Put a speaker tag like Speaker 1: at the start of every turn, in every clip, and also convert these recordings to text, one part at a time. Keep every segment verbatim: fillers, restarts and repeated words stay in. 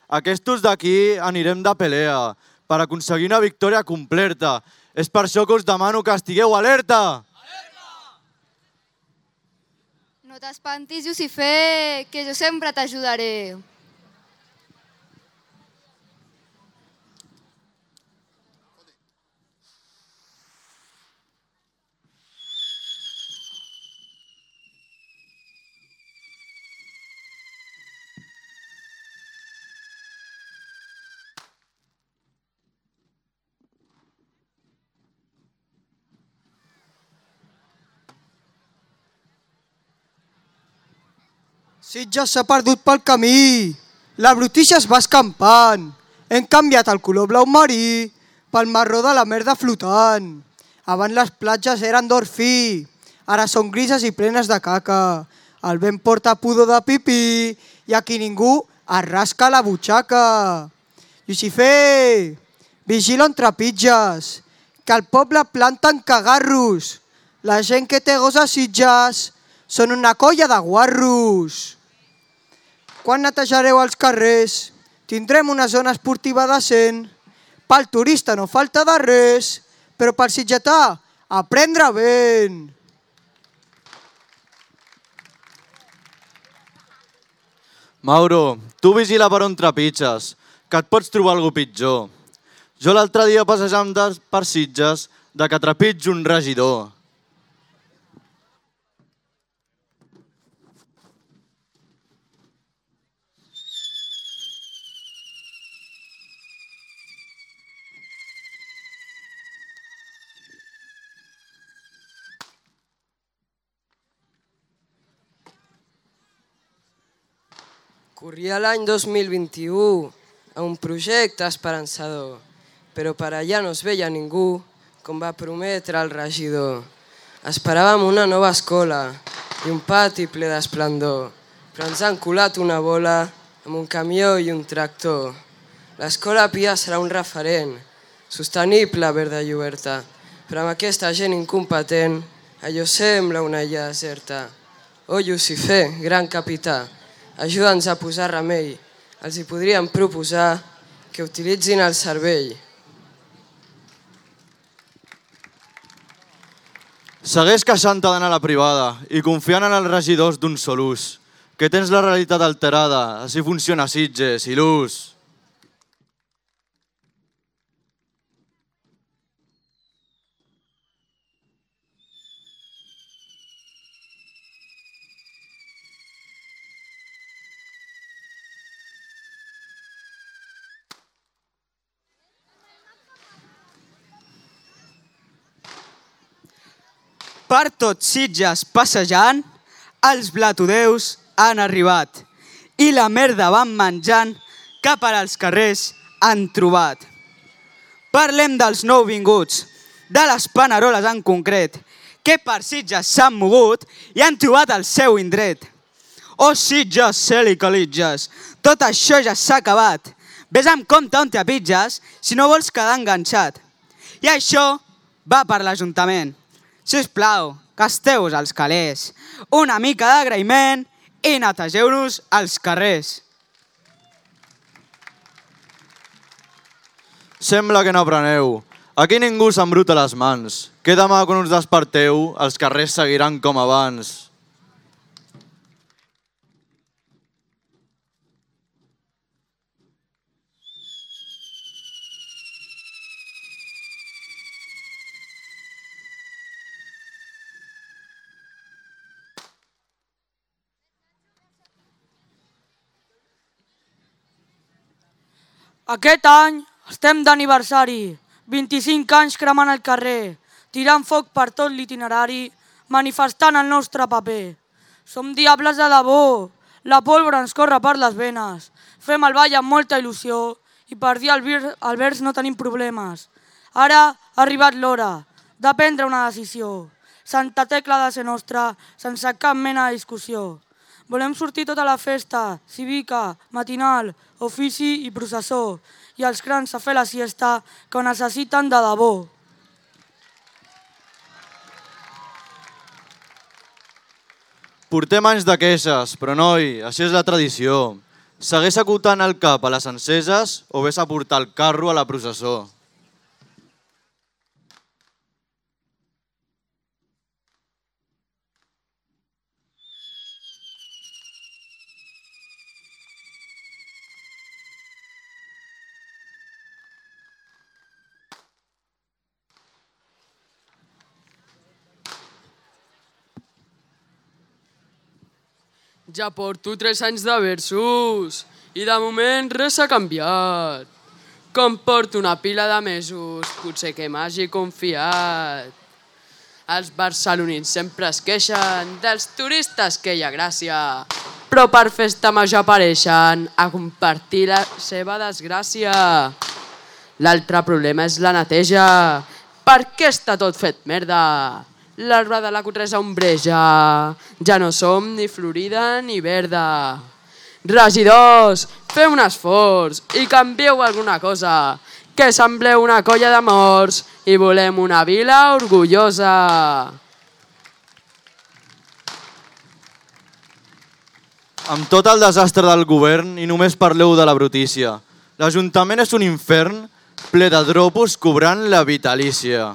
Speaker 1: Aquestos d'aquí anirem de pelea per aconseguir una victòria completa. És per això que us demano que estigueu alerta!
Speaker 2: No t'espantis, Lucifer, que jo sempre t'ajudaré.
Speaker 3: Sitges s'ha perdut pel camí, la brutícia es va escampant, hem canviat el color blau marí pel marró de la merda flotant. Abans les platges eren d'or fi, ara són grises i plenes de caca. El vent porta pudor de pipí i aquí ningú es rasca la butxaca. Lucifer, vigila on trepitges, que al poble planten cagarros. La gent que té gos a Sitges són una colla de guarros. Quan netejareu els carrers, tindrem una zona esportiva decent. Pel turista no falta de res, però pel sitgetà, a prendre vent.
Speaker 1: Mauro, tu vigila per on trepitges, que et pots trobar algú pitjor. Jo l'altre dia passejant per Sitges de que trepitjo un regidor.
Speaker 4: Corria l'any dos mil vint-i-u a un projecte esperançador, però per allà no es veia ningú, com va prometre el regidor. Esperàvem una nova escola i un pati ple d'esplendor, però ens han colat una bola amb un camió i un tractor. L'escola Pia serà un referent, sostenible, verda i oberta, però amb aquesta gent incompetent allò sembla una illa deserta. Oh, Lucifer, gran capità, ajuda'ns a posar remei. Els hi podríem proposar que utilitzin el cervell.
Speaker 1: Segueix queixant-te d'anar a la privada i confiant en els regidors d'un sol ús, que tens la realitat alterada, així funciona Sitges i l'ús.
Speaker 5: Per tot Sitges passejant, els blatodeus han arribat i la merda van menjant que per als carrers han trobat. Parlem dels nouvinguts, de les paneroles en concret, que per Sitges s'han mogut i han trobat el seu indret. Oh Sitges, cel i calitges, tot això ja s'ha acabat. Ves amb compte on trepitges si no vols quedar enganxat. I això va per l'Ajuntament. Sisplau, casteu-vos als calés, una mica d'agraïment i netegeu-nos els carrers.
Speaker 1: Sembla que no apreneu. Aquí ningú s'embruta les mans, que demà quan us desperteu els carrers seguiran com abans.
Speaker 6: Aquest any estem d'aniversari, vint-i-cinc anys cremant el carrer, tirant foc per tot l'itinerari, manifestant el nostre paper. Som diables de debò, la pólvora ens corre per les venes, fem el ball amb molta il·lusió i per dir el vers no tenim problemes. Ara ha arribat l'hora de prendre una decisió. Santa Tecla ha de ser nostra, sense cap mena de discussió. Volem sortir tota la festa, cívica, matinal, ofici i processó, i els grans a fer la siesta que ho necessiten de debò.
Speaker 1: Portem anys de queixes, però noi, així és la tradició. Segueix acotant el cap a les enceses o ves a portar el carro a la processó.
Speaker 7: Ja porto tres anys de versos i de moment res ha canviat. Com porto una pila de mesos, potser que m'hagi confiat. Els barcelonins sempre es queixen dels turistes que hi ha gràcia, però per festa major apareixen a compartir la seva desgràcia. L'altre problema és la neteja. Per què està tot fet merda? L'arbre de la cotresa ombreja, ja no som ni florida ni verda. Regidors, feu un esforç i canvieu alguna cosa, que sembleu una colla de morts i volem una vila orgullosa.
Speaker 1: Amb tot el desastre del govern i només parleu de la brutícia. L'Ajuntament és un infern ple de dropos cobrant la vitalícia.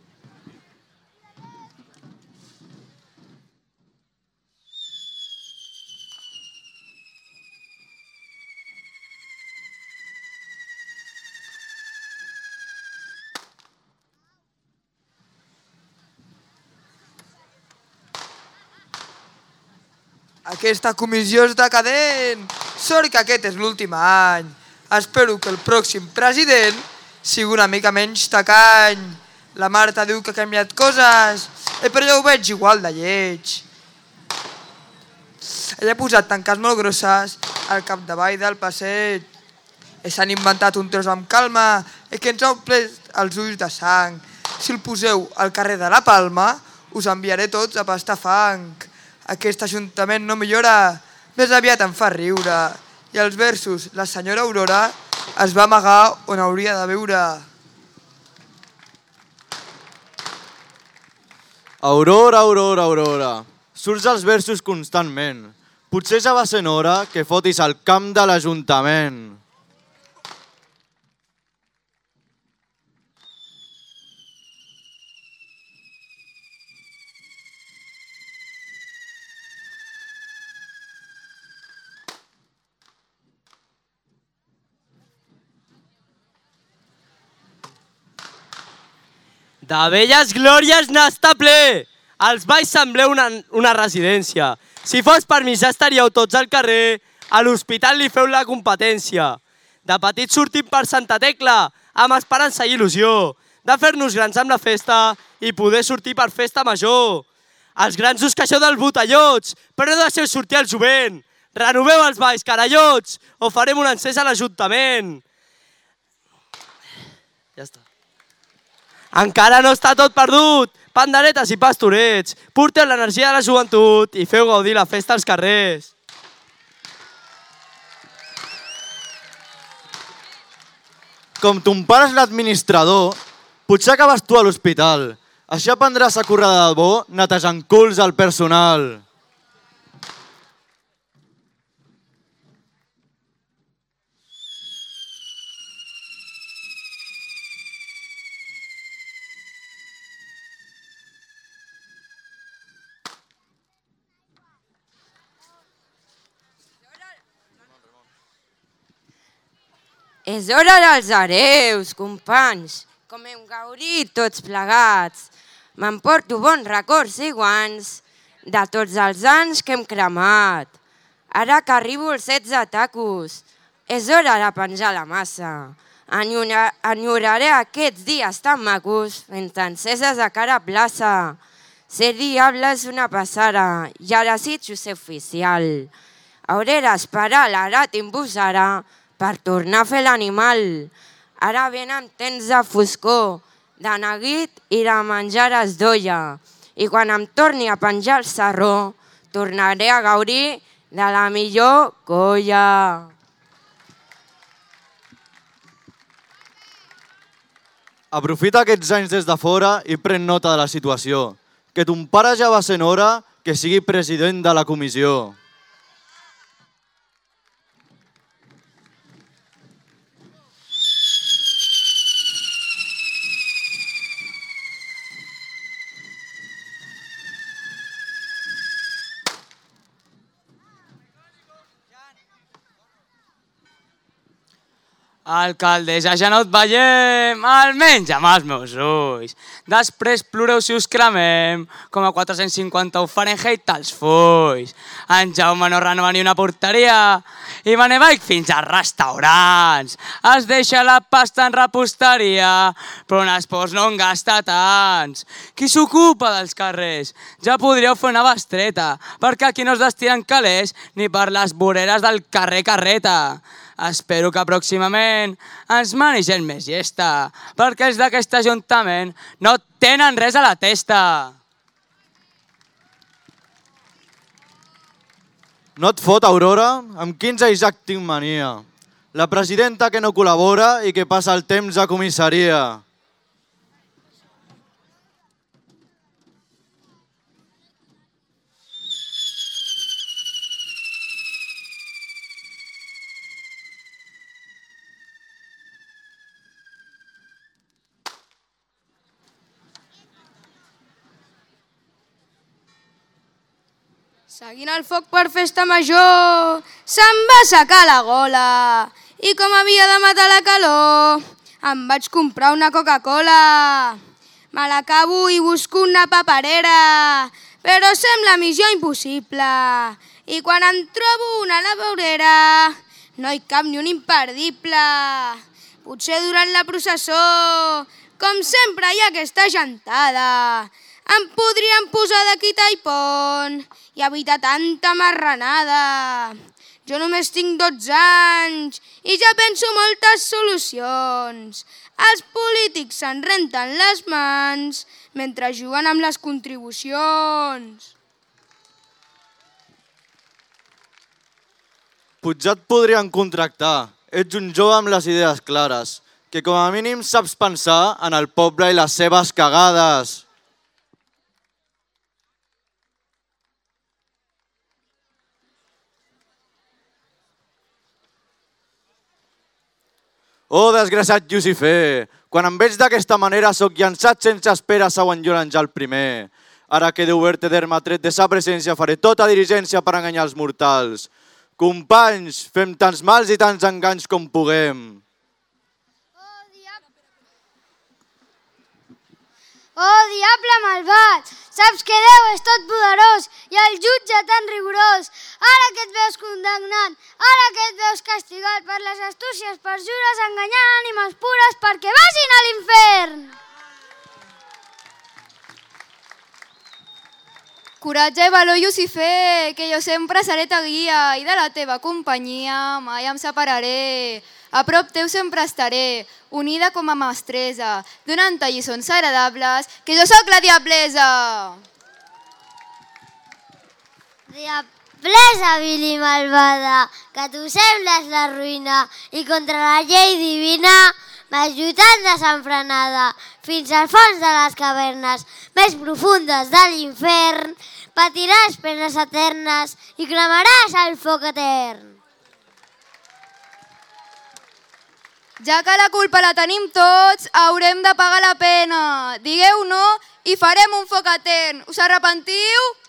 Speaker 3: Aquesta comissió és decadent. Sort que aquest és l'últim any. Espero que el pròxim president sigui una mica menys tacany. La Marta diu que ha canviat coses, eh, però jo ho veig igual de lleig. Ella ha posat tanques molt grosses al capdavall del passeig. Eh, S'han inventat un tros amb calma eh, que ens ha omplert els ulls de sang. Si el poseu al carrer de la Palma, us enviaré tots a pastar fang. Aquest ajuntament no millora, més aviat em fa riure. I els versos, la senyora Aurora es va amagar on hauria de viure.
Speaker 1: Aurora, Aurora, Aurora, surts als versos constantment. Potser ja va sent hora que fotis al camp de l'Ajuntament.
Speaker 8: De velles glòries n'està ple. Els Valls sembleu una, una residència. Si fos per mi ja estaríeu tots al carrer. A l'hospital li feu la competència. De petits sortim per Santa Tecla, amb esperança i il·lusió, de fer-nos grans amb la festa i poder sortir per festa major. Els grans us queixeu del botellots, però no deixeu sortir el jovent. Renoveu els Valls, carallots, o farem un encès a l'Ajuntament. Ja està. Encara no està tot perdut. Panderetes i pastorets. Porteu l'energia de la joventut i feu gaudir la festa als carrers.
Speaker 1: Com ton pare és l'administrador, potser acabes tu a l'hospital. Així aprendràs a córrer de debò netejant culs al personal.
Speaker 9: És hora dels hereus, companys, com hem gaudit tots plegats. M'emporto bons records i guants de tots els anys que hem cremat. Ara que arribo als setze tacos, és hora de penjar la massa. Enyoraré aquests dies tan macos fent enceses a cara plaça. Ser diable és una passada i ara desitjo ser oficial. Hauré d'esperar l'edat imposarà per tornar a fer l'animal. Ara venen temps de foscor, de neguit i de menjar es d'olla. I quan em torni a penjar el sarró, tornaré a gaudir de la millor colla.
Speaker 1: Aprofita aquests anys des de fora i pren nota de la situació. Que ton pare ja va sent hora que sigui president de la comissió.
Speaker 5: Alcaldessa, ja no et veiem, almenys amb els meus ulls. Després ploreu si us cremem, com a quatre-cents cinquanta-u Fahrenheit als fulls. En Jaume no renova ni una porteria i Manevaic fins als restaurants. Es deixa la pasta en reposteria, però en esports no en gasta tants. Qui s'ocupa dels carrers? Ja podríeu fer una bestreta, perquè aquí no es destinen calés ni per les voreres del carrer Carreta. Espero que pròximament ens mani gent més llesta, perquè els d'aquest ajuntament no tenen res a la testa.
Speaker 1: No et fot, Aurora? Amb quinze Isaac tinc mania. La presidenta que no col·labora i que passa el temps a comissaria.
Speaker 2: Seguint el foc per festa major, se'm va assecar la gola i com havia de matar la calor, em vaig comprar una Coca-Cola. Me l'acabo i busco una paperera, però sembla missió impossible. I quan en trobo una a la vorera, no hi cap ni un imperdible. Potser durant la processó, com sempre hi ha aquesta gentada, em podrien posar de quitar i pont i evitar tanta marranada. Jo només tinc dotze anys i ja penso moltes solucions. Els polítics se'n renten les mans mentre juguen amb les contribucions.
Speaker 1: Potser et podrien contractar. Ets un jove amb les idees clares, que com a mínim saps pensar en el poble i les seves cagades. Oh, desgraciat Llucifer! Quan em veig d'aquesta manera sóc llançat sense espera segons jo l'Àngel primer. Ara que Déu verte derma tret de sa presència faré tota diligència per enganyar els mortals. Companys, fem tants mals i tants enganys com puguem.
Speaker 10: Oh, diable malvat! Saps que Déu és tot poderós i el jutge tan rigorós. Ara que et veus condemnat, ara que et veus castigat per les astúcies perjures enganyant ànimes pures perquè vagin a l'infern.
Speaker 2: Coratge i valor, Llucifer, que jo sempre seré ta guia i de la teva companyia mai em separaré. A prop teu sempre estaré, unida com a mestressa, donant-te lliçons agradables, que jo sóc la diablesa.
Speaker 10: Diablesa vil i malvada, que tu sembles la ruïna i contra la llei divina m'has lluitat desenfrenada fins al fons de les cavernes més profundes de l'infern. Patiràs penes eternes i cremaràs el foc etern.
Speaker 2: Ja que la culpa la tenim tots, haurem de pagar la pena. Digueu no i farem un foc etern. Us arrepentiu?